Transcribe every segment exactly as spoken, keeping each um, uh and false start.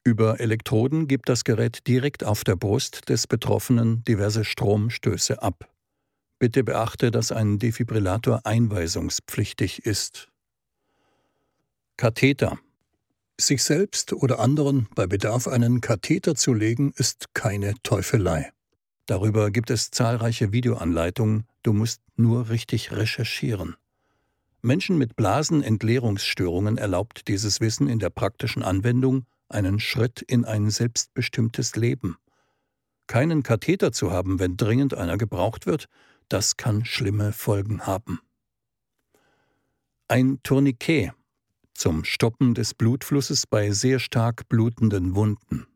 Über Elektroden gibt das Gerät direkt auf der Brust des Betroffenen diverse Stromstöße ab. Bitte beachte, dass ein Defibrillator einweisungspflichtig ist. Katheter. Sich selbst oder anderen bei Bedarf einen Katheter zu legen, ist keine Teufelei. Darüber gibt es zahlreiche Videoanleitungen, du musst nur richtig recherchieren. Menschen mit Blasenentleerungsstörungen erlaubt dieses Wissen in der praktischen Anwendung einen Schritt in ein selbstbestimmtes Leben. Keinen Katheter zu haben, wenn dringend einer gebraucht wird, das kann schlimme Folgen haben. Ein Tourniquet zum Stoppen des Blutflusses bei sehr stark blutenden Wunden.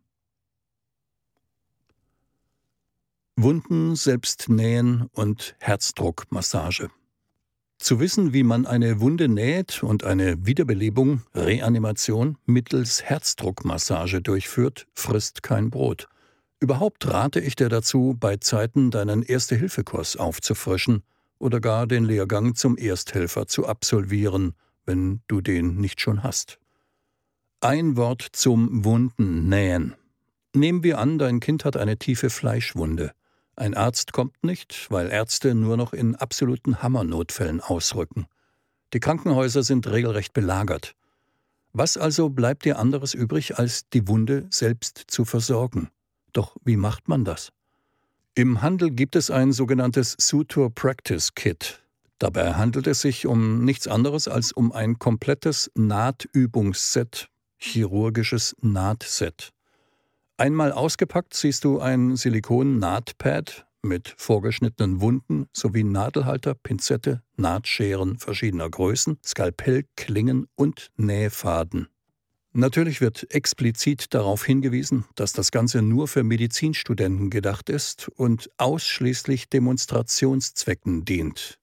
Wunden selbst nähen und Herzdruckmassage. Zu wissen, wie man eine Wunde näht und eine Wiederbelebung, Reanimation, mittels Herzdruckmassage durchführt, frisst kein Brot. Überhaupt rate ich dir dazu, bei Zeiten deinen Erste-Hilfe-Kurs aufzufrischen oder gar den Lehrgang zum Ersthelfer zu absolvieren, wenn du den nicht schon hast. Ein Wort zum Wundennähen. Nehmen wir an, dein Kind hat eine tiefe Fleischwunde. Ein Arzt kommt nicht, weil Ärzte nur noch in absoluten Hammernotfällen ausrücken. Die Krankenhäuser sind regelrecht belagert. Was also bleibt dir anderes übrig, als die Wunde selbst zu versorgen? Doch wie macht man das? Im Handel gibt es ein sogenanntes Suture Practice Kit. Dabei handelt es sich um nichts anderes als um ein komplettes Nahtübungsset, chirurgisches Nahtset. Einmal ausgepackt siehst du ein Silikon-Nahtpad mit vorgeschnittenen Wunden sowie Nadelhalter, Pinzette, Nahtscheren verschiedener Größen, Skalpell, Klingen und Nähfaden. Natürlich wird explizit darauf hingewiesen, dass das Ganze nur für Medizinstudenten gedacht ist und ausschließlich Demonstrationszwecken dient.